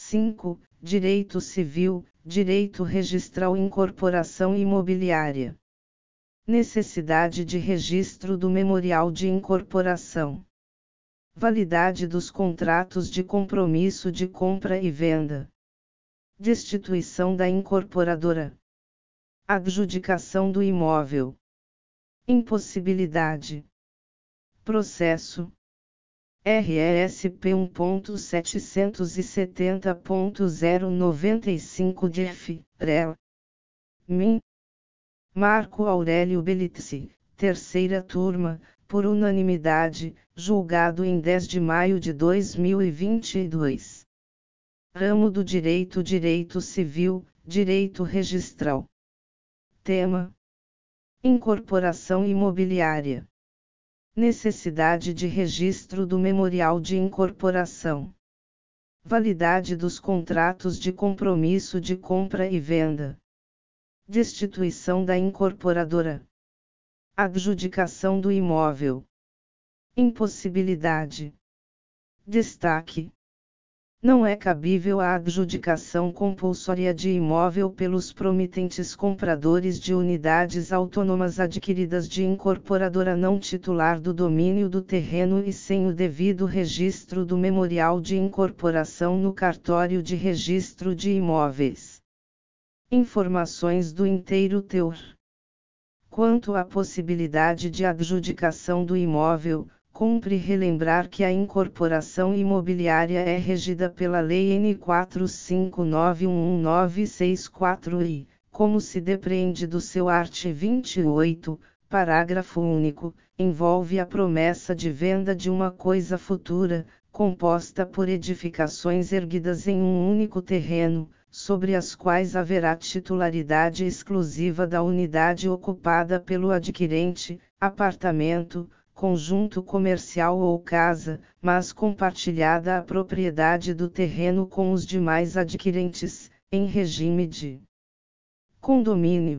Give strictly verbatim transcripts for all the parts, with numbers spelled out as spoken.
cinco. Direito Civil, Direito Registral, Incorporação Imobiliária. Necessidade de registro do memorial de incorporação. Validade dos contratos de compromisso de compra e venda. Destituição da incorporadora. Adjudicação do imóvel. Impossibilidade. Processo. R E S P um ponto setecentos e setenta ponto zero noventa e cinco D F, R E L. Min. Marco Aurélio Belitzi, terceira turma, por unanimidade, julgado em dez de maio de dois mil e vinte e dois. Ramo do Direito Direito Civil, Direito Registral. Tema: Incorporação Imobiliária. Necessidade de registro do memorial de incorporação. Validade dos contratos de compromisso de compra e venda. Destituição da incorporadora. Adjudicação do imóvel. Impossibilidade. Destaque: não é cabível a adjudicação compulsória de imóvel pelos promitentes compradores de unidades autônomas adquiridas de incorporadora não titular do domínio do terreno e sem o devido registro do memorial de incorporação no cartório de registro de imóveis. Informações do inteiro teor. Quanto à possibilidade de adjudicação do imóvel, cumpre relembrar que a incorporação imobiliária é regida pela Lei N quatro cinco nove um um nove seis quatro e, como se depreende do seu art. vinte e oito, parágrafo único, envolve a promessa de venda de uma coisa futura, composta por edificações erguidas em um único terreno, sobre as quais haverá titularidade exclusiva da unidade ocupada pelo adquirente, apartamento, conjunto comercial ou casa, mas compartilhada a propriedade do terreno com os demais adquirentes, em regime de condomínio.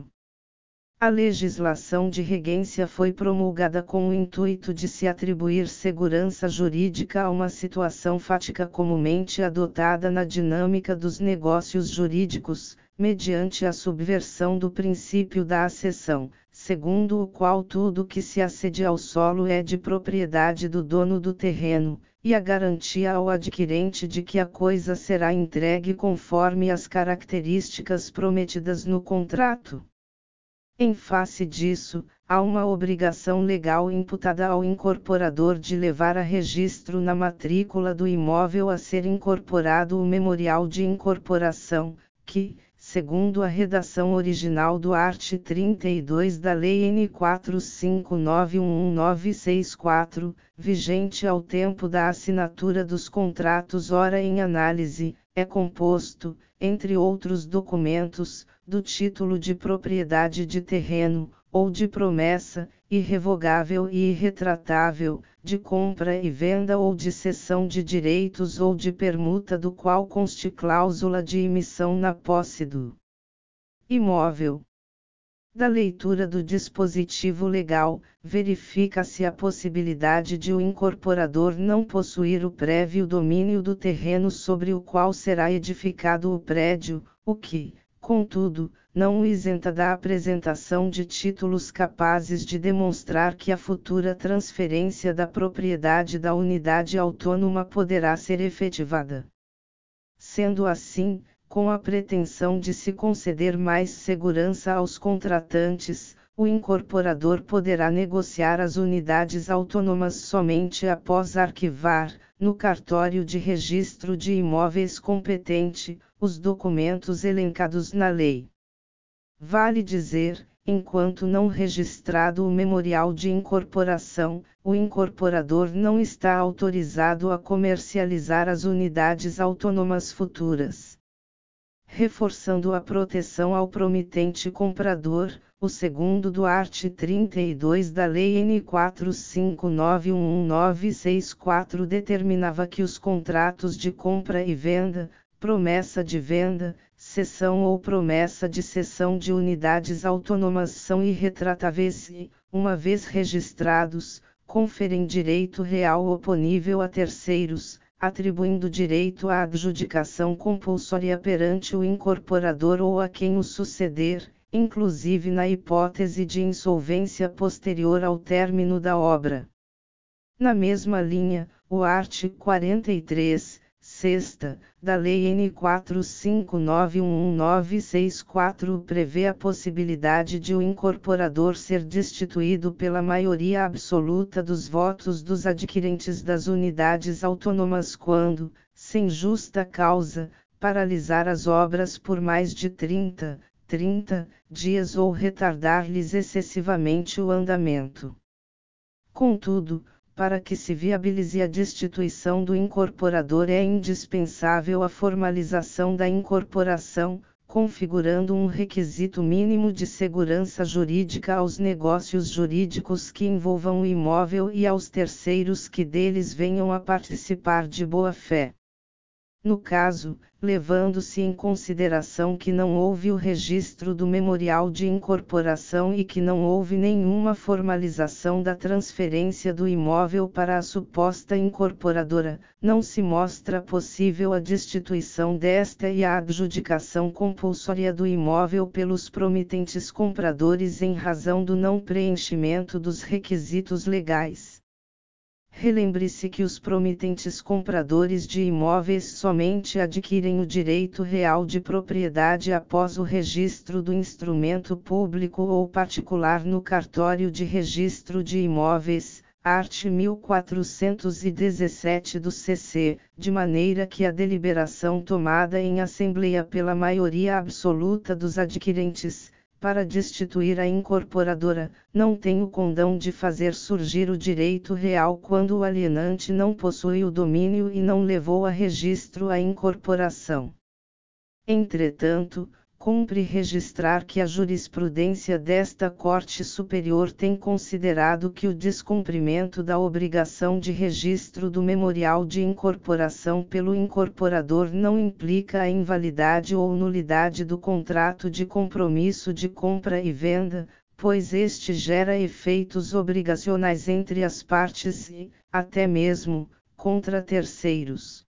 A legislação de regência foi promulgada com o intuito de se atribuir segurança jurídica a uma situação fática comumente adotada na dinâmica dos negócios jurídicos, mediante a subversão do princípio da acessão, segundo o qual tudo que se acede ao solo é de propriedade do dono do terreno, e a garantia ao adquirente de que a coisa será entregue conforme as características prometidas no contrato. Em face disso, há uma obrigação legal imputada ao incorporador de levar a registro na matrícula do imóvel a ser incorporado o memorial de incorporação, que, segundo a redação original do art. trinta e dois da Lei N quatro cinco nove um um nove seis quatro, vigente ao tempo da assinatura dos contratos ora em análise, é composto, entre outros documentos, do título de propriedade de terreno, ou de promessa, irrevogável e irretratável, de compra e venda ou de cessão de direitos ou de permuta do qual conste cláusula de emissão na posse do imóvel. Da leitura do dispositivo legal, verifica-se a possibilidade de o incorporador não possuir o prévio domínio do terreno sobre o qual será edificado o prédio, o que, contudo, não o isenta da apresentação de títulos capazes de demonstrar que a futura transferência da propriedade da unidade autônoma poderá ser efetivada. Sendo assim, com a pretensão de se conceder mais segurança aos contratantes, o incorporador poderá negociar as unidades autônomas somente após arquivar, no cartório de registro de imóveis competente, os documentos elencados na lei. Vale dizer, enquanto não registrado o memorial de incorporação, o incorporador não está autorizado a comercializar as unidades autônomas futuras. Reforçando a proteção ao promitente comprador, o segundo do art. trinta e dois da Lei N quatro cinco nove um um nove seis quatro determinava que os contratos de compra e venda, promessa de venda, cessão ou promessa de cessão de unidades autônomas são irretratáveis e, uma vez registrados, conferem direito real oponível a terceiros, atribuindo direito à adjudicação compulsória perante o incorporador ou a quem o suceder, inclusive na hipótese de insolvência posterior ao término da obra. Na mesma linha, o artigo quarenta e três, sexta, da Lei N quatro cinco nove um um nove seis quatro prevê a possibilidade de o incorporador ser destituído pela maioria absoluta dos votos dos adquirentes das unidades autônomas quando, sem justa causa, paralisar as obras por mais de trinta, trinta dias ou retardar-lhes excessivamente o andamento. Contudo, para que se viabilize a destituição do incorporador é indispensável a formalização da incorporação, configurando um requisito mínimo de segurança jurídica aos negócios jurídicos que envolvam o imóvel e aos terceiros que deles venham a participar de boa-fé. No caso, levando-se em consideração que não houve o registro do memorial de incorporação e que não houve nenhuma formalização da transferência do imóvel para a suposta incorporadora, não se mostra possível a destituição desta e a adjudicação compulsória do imóvel pelos promitentes compradores em razão do não preenchimento dos requisitos legais. Relembre-se que os promitentes compradores de imóveis somente adquirem o direito real de propriedade após o registro do instrumento público ou particular no cartório de registro de imóveis, art. mil quatrocentos e dezessete do C C, de maneira que a deliberação tomada em assembleia pela maioria absoluta dos adquirentes, para destituir a incorporadora, não tem o condão de fazer surgir o direito real quando o alienante não possui o domínio e não levou a registro a incorporação. Entretanto, cumpre registrar que a jurisprudência desta Corte Superior tem considerado que o descumprimento da obrigação de registro do memorial de incorporação pelo incorporador não implica a invalidade ou nulidade do contrato de compromisso de compra e venda, pois este gera efeitos obrigacionais entre as partes e, até mesmo, contra terceiros.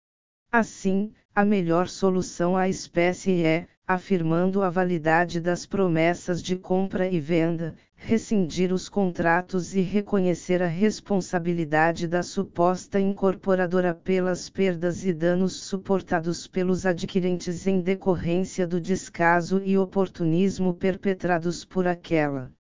Assim, a melhor solução à espécie é, afirmando a validade das promessas de compra e venda, rescindir os contratos e reconhecer a responsabilidade da suposta incorporadora pelas perdas e danos suportados pelos adquirentes em decorrência do descaso e oportunismo perpetrados por aquela.